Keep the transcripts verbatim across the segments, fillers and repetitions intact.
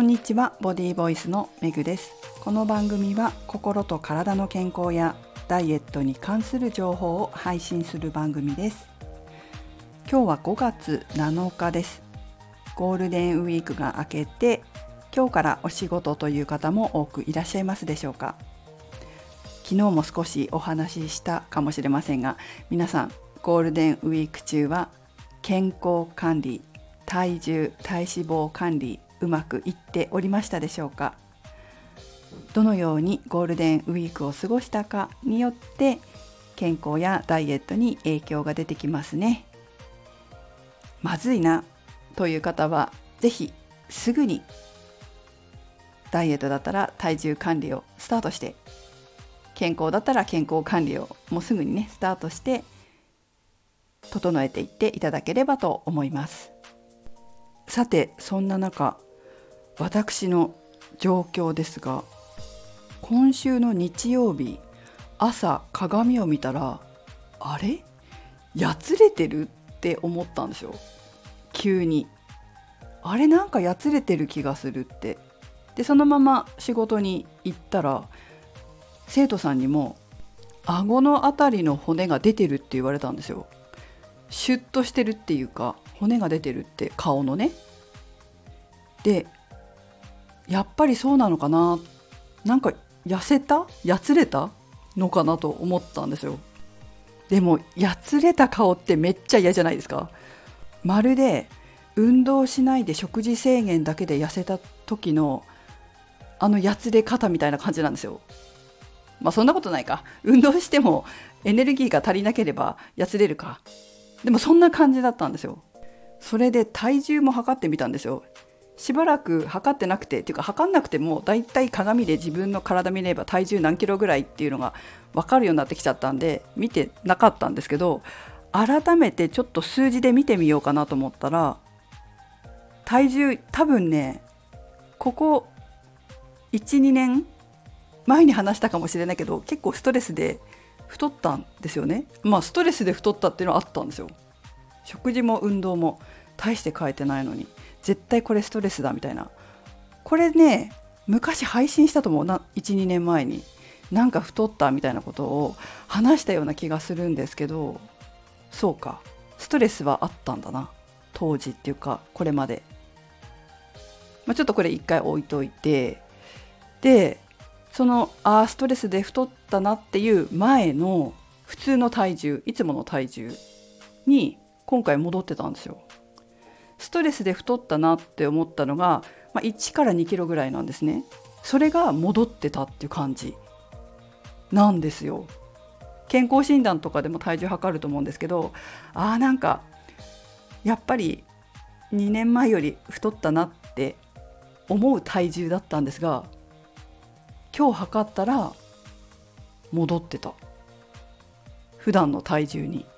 んにちは、ボディーボイスのめぐです。この番組は心と体の健康やダイエットに関する情報を配信する番組です。今日はごがつなのかです。ゴールデンウィークが明けて、今日からお仕事という方も多くいらっしゃいますでしょうか。昨日も少しお話ししたかもしれませんが、皆さんゴールデンウィーク中は健康管理、体重、体脂肪管理うまくいっておりましたでしょうか。どのようにゴールデンウィークを過ごしたかによって健康やダイエットに影響が出てきますね。まずいなという方はぜひすぐにダイエットだったら体重管理をスタートして、健康だったら健康管理をもうすぐにねスタートして整えていっていただければと思います。さて、そんな中、私の状況ですが、今週の日曜日、朝鏡を見たら、あれ?やつれてるって思ったんですよ。急に。あれなんかやつれてる気がするって。で、そのまま仕事に行ったら、生徒さんにも、顎のあたりの骨が出てるって言われたんですよ。シュッとしてるっていうか、骨が出てるって、顔のね。で、やっぱりそうなのかな、なんか痩せたやつれたのかなと思ったんですよ。でもやつれた顔ってめっちゃ嫌じゃないですか。まるで運動しないで食事制限だけで痩せた時のあのやつれ方みたいな感じなんですよ。まあそんなことないか、運動してもエネルギーが足りなければやつれるか。でもそんな感じだったんですよ。それで体重も測ってみたんですよ。しばらく測ってなくてっていうか、測んなくてもだいたい鏡で自分の体見れば体重何キロぐらいっていうのが分かるようになってきちゃったんで見てなかったんですけど、改めてちょっと数字で見てみようかなと思ったら、体重多分ね、ここ いち,に 年前に話したかもしれないけど、結構ストレスで太ったんですよね。まあストレスで太ったっていうのはあったんですよ。食事も運動も大して変えてないのに絶対これストレスだみたいな。これね、昔配信したと思うな。 いち,に 年前になんか太ったみたいなことを話したような気がするんですけど、そうか、ストレスはあったんだな当時っていうかこれまで。まあ、ちょっとこれ一回置いといて、でそのあーストレスで太ったなっていう前の普通の体重、いつもの体重に今回戻ってたんですよ。ストレスで太ったなって思ったのが、まあ、いちからにキロぐらいなんですね。それが戻ってたっていう感じなんですよ。健康診断とかでも体重測ると思うんですけど、あーなんかやっぱりにねんまえより太ったなって思う体重だったんですが、今日測ったら戻ってた、普段の体重に。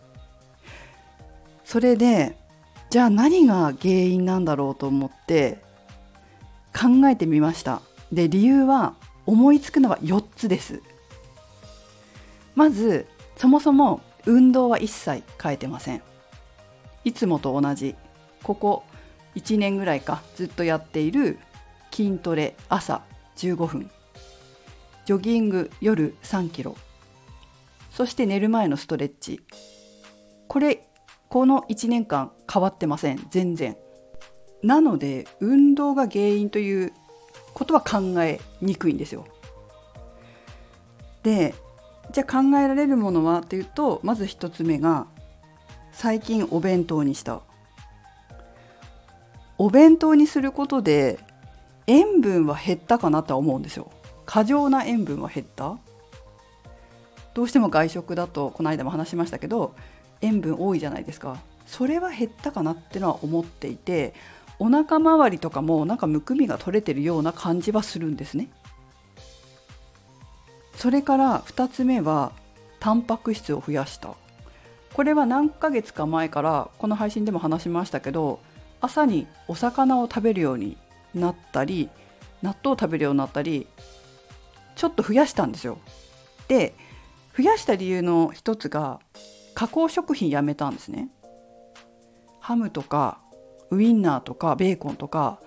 それでじゃあ何が原因なんだろうと思って考えてみました。で、理由は思いつくのはよっつです。まず、そもそも運動は一切変えてません。いつもと同じ、ここいちねんぐらいかずっとやっている筋トレ、朝じゅうごふん、ジョギング夜さんキロ、そして寝る前のストレッチ。これこのいちねんかん変わってません、全然。なので運動が原因ということは考えにくいんですよ。で、じゃあ考えられるものはというと、まず一つ目が最近お弁当にした。お弁当にすることで塩分は減ったかなとは思うんですよ。過剰な塩分は減った。どうしても外食だと、この間も話しましたけど、塩分多いじゃないですか。それは減ったかなってのは思っていて、お腹周りとかもなんかむくみが取れてるような感じはするんですね。それからふたつめはタンパク質を増やした。これは何ヶ月か前からこの配信でも話しましたけど、朝にお魚を食べるようになったり、納豆を食べるようになったり、ちょっと増やしたんですよ。で、増やした理由の一つが加工食品やめたんですね。ハムとかウインナーとかベーコンとか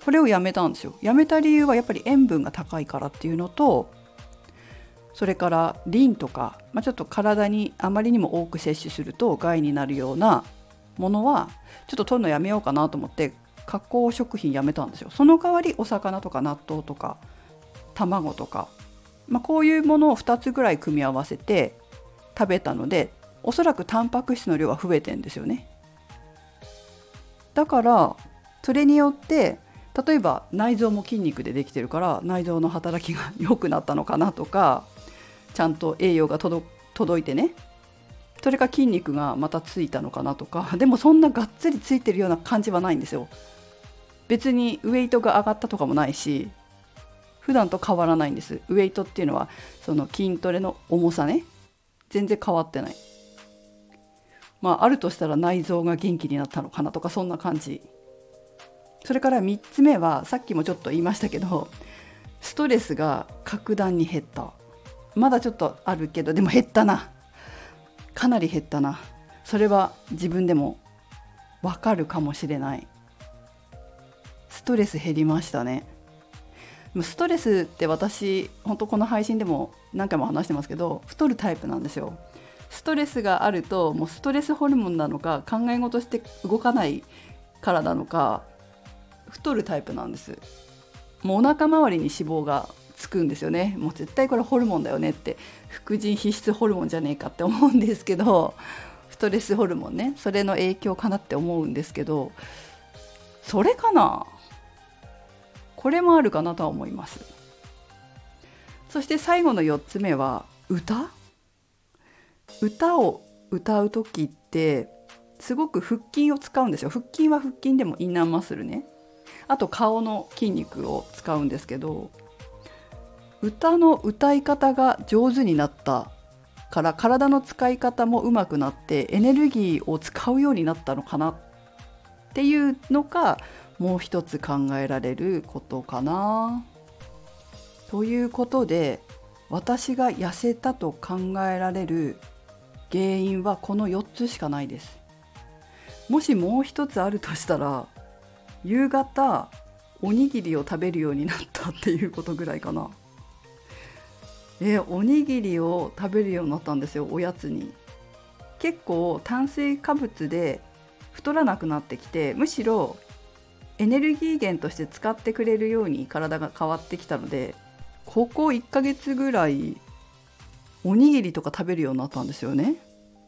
それをやめたんですよ。やめた理由はやっぱり塩分が高いからっていうのと、それからリンとか、まあ、ちょっと体にあまりにも多く摂取すると害になるようなものはちょっと取るのやめようかなと思って加工食品やめたんですよ。その代わりお魚とか納豆とか卵とか、まあ、こういうものをふたつぐらい組み合わせて食べたので、おそらくタンパク質の量は増えてんですよね。だからそれによって例えば内臓も筋肉でできてるから内臓の働きが良くなったのかなとか、ちゃんと栄養が届届いてね、それか筋肉がまたついたのかなとか。でもそんながっつりついてるような感じはないんですよ。別にウエイトが上がったとかもないし、普段と変わらないんです。ウエイトっていうのはその筋トレの重さね、全然変わってない。まああるとしたら内臓が元気になったのかなとか、そんな感じ。それからみっつめはさっきもちょっと言いましたけど、ストレスが格段に減った。まだちょっとあるけど、でも減ったな、かなり減ったな。それは自分でもわかるかもしれない。ストレス減りましたね。ストレスって私本当この配信でも何回も話してますけど、太るタイプなんですよ。ストレスがあるともうストレスホルモンなのか考え事して動かないからなのか太るタイプなんです。もうお腹周りに脂肪がつくんですよね。もう絶対これホルモンだよねって、副腎皮質ホルモンじゃねえかって思うんですけど、ストレスホルモンね、それの影響かなって思うんですけど、それかな、これもあるかなとは思います。そして最後のよっつめは歌歌を歌う時ってすごく腹筋を使うんですよ。腹筋は腹筋でもインナーマッスルね、あと顔の筋肉を使うんですけど、歌の歌い方が上手になったから体の使い方も上手くなってエネルギーを使うようになったのかなっていうのがもう一つ考えられることかな。ということで、私が痩せたと考えられる原因はこのよっつしかないです。もしもう一つあるとしたら、夕方おにぎりを食べるようになったっていうことぐらいかな。えおにぎりを食べるようになったんですよ、おやつに。結構炭水化物で太らなくなってきて、むしろエネルギー源として使ってくれるように体が変わってきたので、ここいっかげつぐらいおにぎりとか食べるようになったんですよね。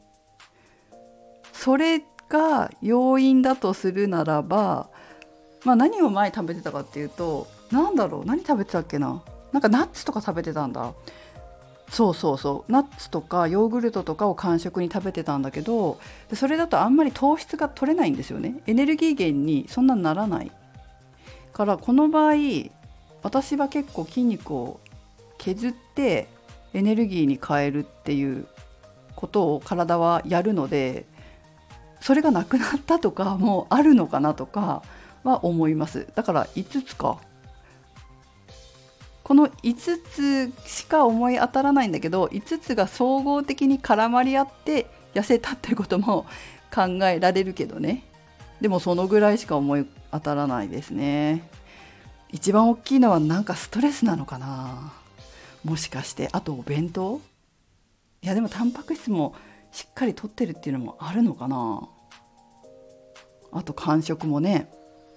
それが要因だとするならば、まあ、何を前食べてたかっていうと、なんだろう、何食べてたっけな、なんかナッツとか食べてたんだ。そうそうそう、ナッツとかヨーグルトとかを間食に食べてたんだけど、それだとあんまり糖質が取れないんですよね。エネルギー源にそんなにならないから、この場合私は結構筋肉を削ってエネルギーに変えるっていうことを体はやるので、それがなくなったとかもあるのかなとかは思います。だからいつつか、このいつつしか思い当たらないんだけど、いつつが総合的に絡まり合って痩せたっていうことも考えられるけどね。でもそのぐらいしか思い当たらないですね。一番大きいのはなんかストレスなのかな、もしかして。あとお弁当、いやでもタンパク質もしっかりとってるっていうのもあるのかな。あと間食もね、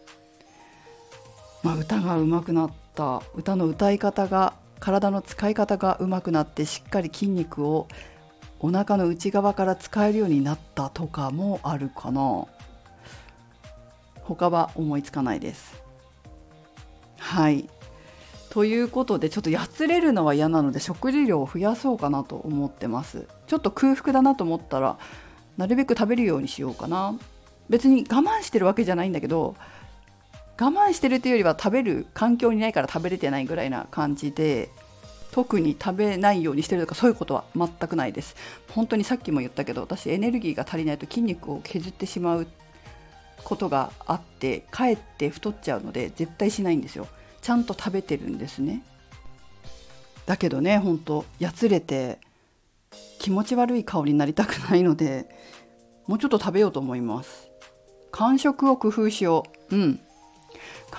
まあ、歌が上手くなった、歌の歌い方が、体の使い方が上手くなってしっかり筋肉をお腹の内側から使えるようになったとかもあるかな。他は思いつかないです。はい、ということで、ちょっとやつれるのは嫌なので食事量を増やそうかなと思ってます。ちょっと空腹だなと思ったらなるべく食べるようにしようかな。別に我慢してるわけじゃないんだけど、我慢してるというよりは食べる環境にないから食べれてないぐらいな感じで、特に食べないようにしてるとかそういうことは全くないです。本当にさっきも言ったけど、私エネルギーが足りないと筋肉を削ってしまうことがあって、かえって太っちゃうので絶対しないんですよ。ちゃんと食べてるんですね。だけどね、本当やつれて気持ち悪い顔になりたくないので、もうちょっと食べようと思います。間食を工夫しよう。うん、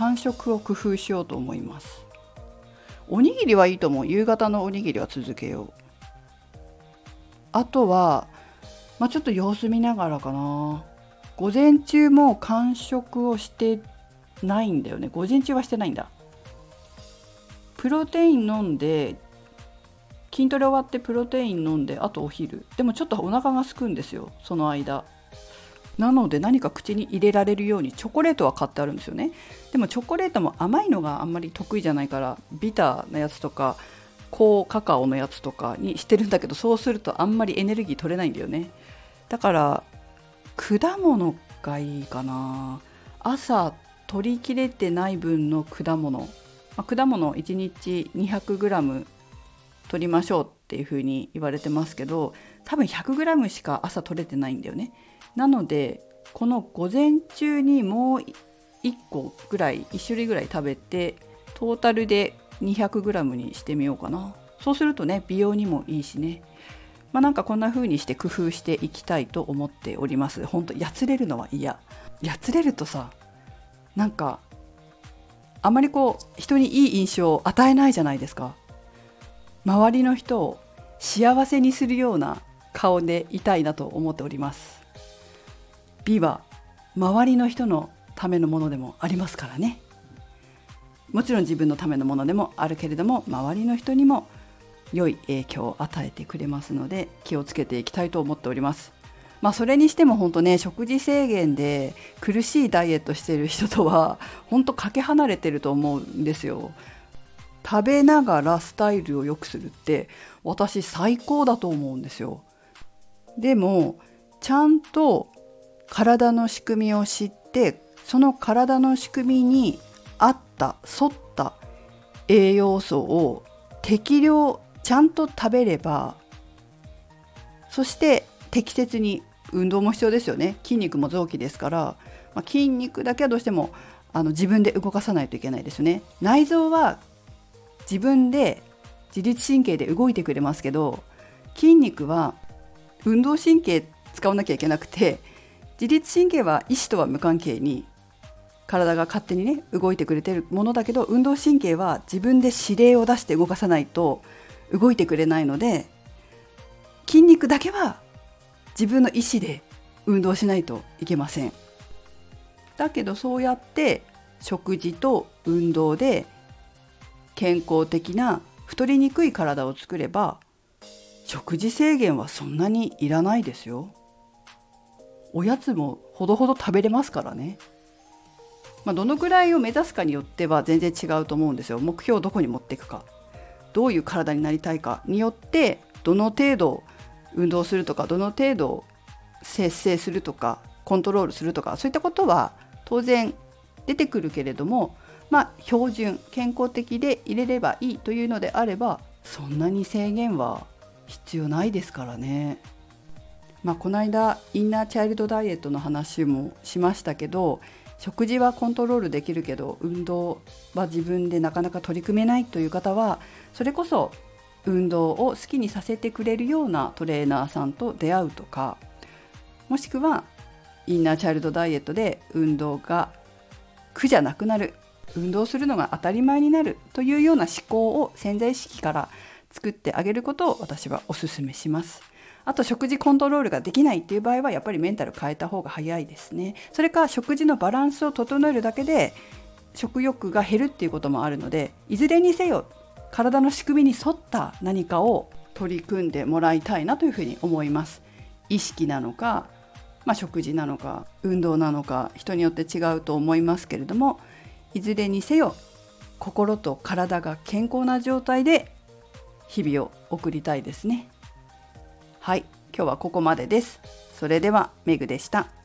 間食を工夫しようと思います。おにぎりはいいと思う。夕方のおにぎりは続けよう。あとは、まあ、ちょっと様子見ながらかな。午前中も間食をしてないんだよね。午前中はしてないんだ。プロテイン飲んで、筋トレ終わってプロテイン飲んで、あとお昼。でもちょっとお腹が空くんですよ、その間。なので何か口に入れられるようにチョコレートは買ってあるんですよね。でもチョコレートも甘いのがあんまり得意じゃないから、ビターなやつとか高カカオのやつとかにしてるんだけど、そうするとあんまりエネルギー取れないんだよね。だから果物がいいかな。朝取り切れてない分の果物、まあ、果物いちにち にひゃくグラム 取りましょうっていう風に言われてますけど、多分 ひゃくグラム しか朝取れてないんだよね。なのでこの午前中にもういっこぐらいいち種類ぐらい食べて、トータルで にひゃくグラム にしてみようかな。そうするとね、美容にもいいしね。まあなんかこんな風にして工夫していきたいと思っております。本当やつれるのは嫌。やつれるとさ、なんかあまりこう人にいい印象を与えないじゃないですか。周りの人を幸せにするような顔でいたいなと思っております。美は周りの人のためのものでもありますからね。もちろん自分のためのものでもあるけれども、周りの人にも良い影響を与えてくれますので、気をつけていきたいと思っております。まあそれにしても本当ね、食事制限で苦しいダイエットしている人とは本当かけ離れてると思うんですよ。食べながらスタイルを良くするって私最高だと思うんですよ。でもちゃんと体の仕組みを知って、その体の仕組みに合った沿った栄養素を適量ちゃんと食べれば、そして適切に運動も必要ですよね。筋肉も臓器ですから、まあ、筋肉だけはどうしてもあの自分で動かさないといけないですよね。内臓は自分で自律神経で動いてくれますけど、筋肉は運動神経使わなきゃいけなくて、自律神経は意思とは無関係に体が勝手にね動いてくれてるものだけど、運動神経は自分で指令を出して動かさないと動いてくれないので、筋肉だけは自分の意思で運動しないといけません。だけどそうやって食事と運動で健康的な太りにくい体を作れば、食事制限はそんなにいらないですよ。おやつもほどほど食べれますからね。まあ、どのぐらいを目指すかによっては全然違うと思うんですよ。目標をどこに持っていくか、どういう体になりたいかによって、どの程度運動するとか、どの程度節制するとか、コントロールするとか、そういったことは当然出てくるけれども、まあ標準健康的で入れればいいというのであれば、そんなに制限は必要ないですからね。まあ、この間インナーチャイルドダイエットの話もしましたけど、食事はコントロールできるけど運動は自分でなかなか取り組めないという方は、それこそ運動を好きにさせてくれるようなトレーナーさんと出会うとか、もしくはインナーチャイルドダイエットで運動が苦じゃなくなる、運動するのが当たり前になるというような思考を潜在意識から作ってあげることを私はお勧めします。あと食事コントロールができないっていう場合はやっぱりメンタル変えた方が早いですね。それか食事のバランスを整えるだけで食欲が減るっていうこともあるので、いずれにせよ体の仕組みに沿った何かを取り組んでもらいたいなというふうに思います。意識なのか、まあ、食事なのか運動なのか、人によって違うと思いますけれども、いずれにせよ心と体が健康な状態で日々を送りたいですね。はい、今日はここまでです。それではメグでした。